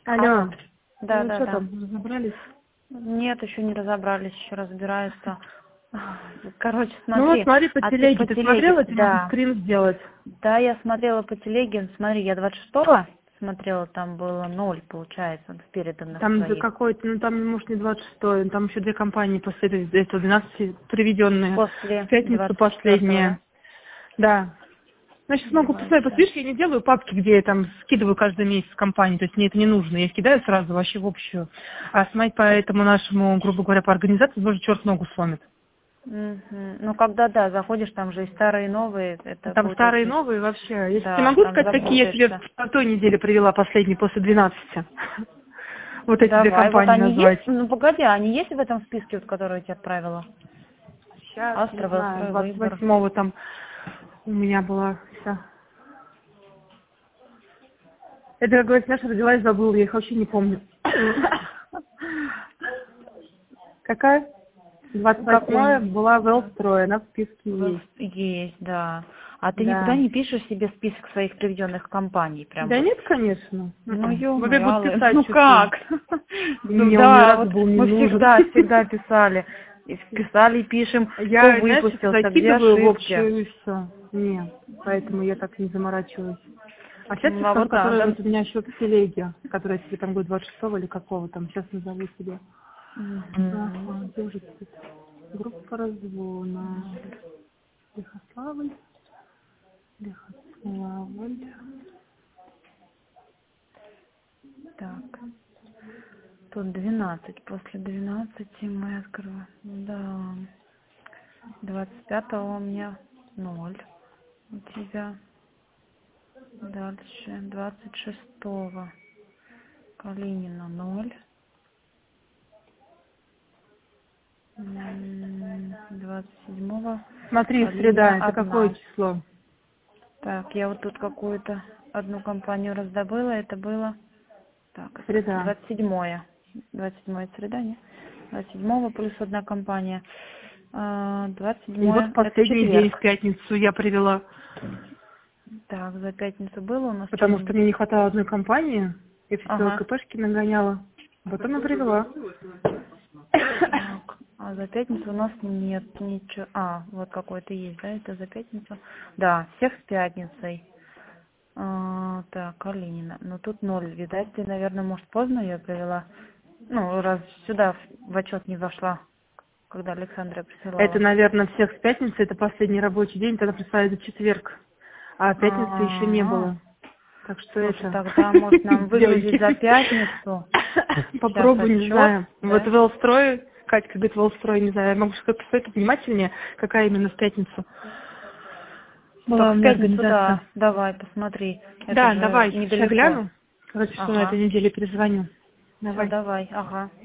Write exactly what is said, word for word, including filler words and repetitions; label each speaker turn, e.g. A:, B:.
A: Алло.
B: Да,
A: Ну
B: да,
A: что
B: да.
A: там, разобрались?
B: Нет, еще не разобрались, еще разбираются. Короче,
A: Ну вот
B: смотри,
A: смотри по
B: а ты
A: телеге.
B: по
A: Ты
B: телеге,
A: смотрела, тебе надо
B: да.
A: скрин сделать.
B: Да, я смотрела по телеге, смотри, я двадцать шестого смотрела, там было ноль, получается, в переданных
A: Там за
B: своих.
A: какой-то, ну там, может, не двадцать шестой, там еще две компании после этого, этого двенадцати приведенные. В
B: После
A: пятницу
B: двадцать четвёртого, да?
A: последняя. Да. Ну, сейчас могу
B: Давай
A: посмотреть. Просто
B: сейчас.
A: видишь, я не делаю папки, где я там скидываю каждый месяц в компании, то есть мне это не нужно. Я кидаю сразу вообще в общую. А смотреть по этому нашему, грубо говоря, по организации, тоже черт ногу сломит.
B: Мгм. Ну, когда, да, заходишь, там же и старые, и новые, это
A: Там
B: будет
A: старые и
B: очень...
A: новые вообще. Я тебе
B: Да,
A: могу
B: там
A: сказать, какие я тебе
B: запутаешься.
A: в той неделе привела последние после двенадцати? Вот эти две
B: Давай, вот
A: компании
B: они есть,
A: назвать.
B: ну, погоди, они есть в этом списке, вот, который я тебе отправила?
A: Сейчас, не
B: Астра,
A: знаю,
B: Велстрой,
A: двадцать
B: Выбор.
A: восьмого там у меня была вся. Это, как говорится, наша родилась, забыла, я их вообще не помню. Какая? двадцать восьмая
B: Какой?
A: была Велстрой, она в списке
B: Велс-
A: есть.
B: Есть, да. А ты никуда
A: Да.
B: не пишешь себе список своих приведенных компаний? Прям
A: Да
B: вот.
A: нет, конечно.
B: Ну,
A: М-м. Вот я
B: ё-моё,
A: буду
B: Алла,
A: писать
B: ну
A: что-то.
B: как? Ну
A: Не, он ни
B: да,
A: разу
B: вот
A: был не
B: мы
A: нужен.
B: всегда, всегда писали. И Писали и пишем, кто
A: Я, знаешь, это
B: выпустился, где
A: закидываю в
B: ошибки.
A: общую и все. Не, поэтому я так не заморачиваюсь. А сейчас
B: Ну,
A: я
B: а
A: скажу,
B: вот
A: которая
B: надо.
A: вот у меня еще в телеге, которая тебе там будет двадцать шестого или какого там, сейчас назову тебе.
B: Мгм.
A: Ага, где же тут? Группа разгона. Лихославль. Лихославль.
B: Так, тут двенадцать. После двенадцати мы открываем. Да. двадцать пятого у меня ноль. У тебя дальше двадцать шестого Калинина ноль. М, двадцать седьмого
A: Смотри,
B: Калинина
A: среда, это какое
B: одна.
A: число?
B: Так, я вот тут какую-то одну компанию раздобыла. Это было так,
A: Среда.
B: двадцать седьмое. двадцать седьмое среда, нет? двадцать седьмого плюс одна компания. А, двадцать
A: И вот в
B: седьмое это
A: последний день, в
B: четверг.
A: пятницу, я привела,
B: Так, за пятницу было у нас
A: потому что
B: что-нибудь?
A: мне не хватало одной компании, я все
B: Ага.
A: ЛКПшки нагоняла, а потом я привела.
B: Так, а за пятницу у нас нет ничего. А, вот какой-то есть, да? Это за пятницу? Да, всех с пятницей. А, так, Калинина. Ну тут ноль. Видать, ты, наверное, может, поздно ее привела. Ну, раз сюда в в отчет не вошла, когда Александра
A: Это,
B: присылала.
A: наверное, всех с пятницы, это последний рабочий день, тогда представляется четверг, а пятницы еще не
B: А,
A: было. Так что
B: слушай,
A: это,
B: тогда может нам выгрузить за
A: девочки,
B: пятницу. Сейчас
A: попробую, не
B: отчет,
A: знаю. Вот
B: да?
A: Велстрой, Катька говорит, Велстрой, не знаю, я могу сказать, посмотреть внимательнее, какая именно в пятницу была
B: Так,
A: у
B: в
A: меня
B: пятницу,
A: организация.
B: да. Давай, посмотри. Это
A: Да,
B: же
A: давай, сейчас я
B: недалеко.
A: гляну. Короче, что на этой
B: Ага.
A: неделе перезвоню.
B: Все,
A: Давай.
B: давай. Ага.